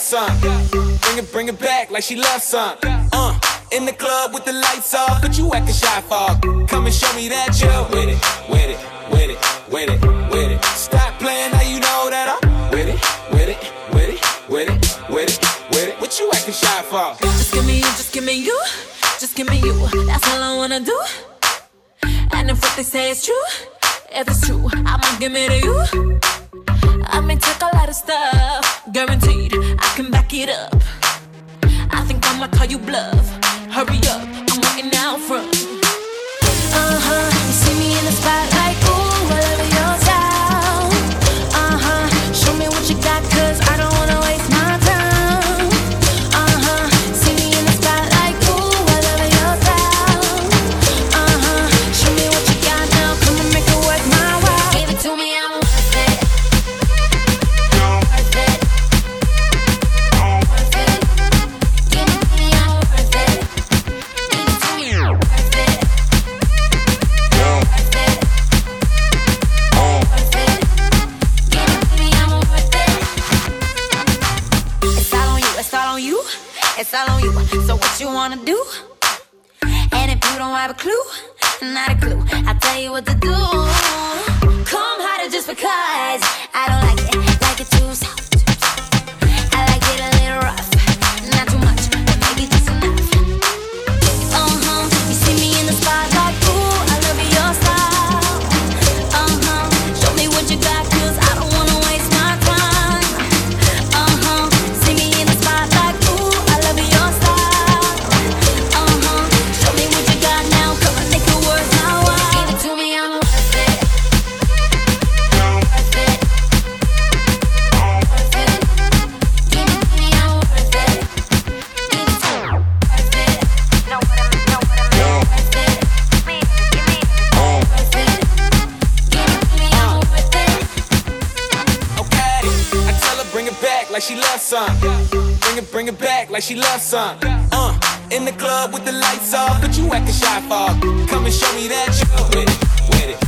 some. Bring it back like she loves some. In the club with the lights off, but you acting shy for. Come and show me that you're with it, with it, with it, with it, with it. Stop playing, now you know that I'm with it, with it, with it, with it, with it, with it. What you acting shy for? Just give me you, just give me you, just give me you. That's all I wanna do. And if what they say is true, if it's true, I'ma give it to you. I may take a lot of stuff, guaranteed I can back it up. I think I'ma call you bluff. Hurry up, I'm waiting out front. You see me in the spotlight, ooh, I love your style. Show me what you got, 'cause I don't wanna waste my time. See me in the spotlight, ooh, I love your style. Show me what you got now, come and make it worth my while. Give it to me, I'm worth it. Worth it. Worth it. Give it to me, I'm worth it. Give it to me, worth it. Worth it. Worth it. Give it to me, I'm worth it. It's all on you, it's all on you, it's all on you. So what you wanna do? And if you don't have a clue, not a clue, I'll tell you what to do. Come harder just because I don't like it too soft. I like it a little rough, not too much, but maybe just enough. You see me in the spotlight, ooh, I love your style. Show me what you got, 'cause I don't wanna waste my time. See me in the spotlight, ooh, I love your style. Show me what you got now, come and make it worth my while. Give it to me, I'm worth it. Worth it. Worth it. Give it to me, I'm worth it. Give it to me, worth it. Know what I mean, worth it. Give me, worth it. Give it to me, I'm worth it. Okay, I tell her bring it back like she loves some. Bring it back like she loves some. In the club with the lights off, but you acting shy for. Come and show me that you're with it, with it,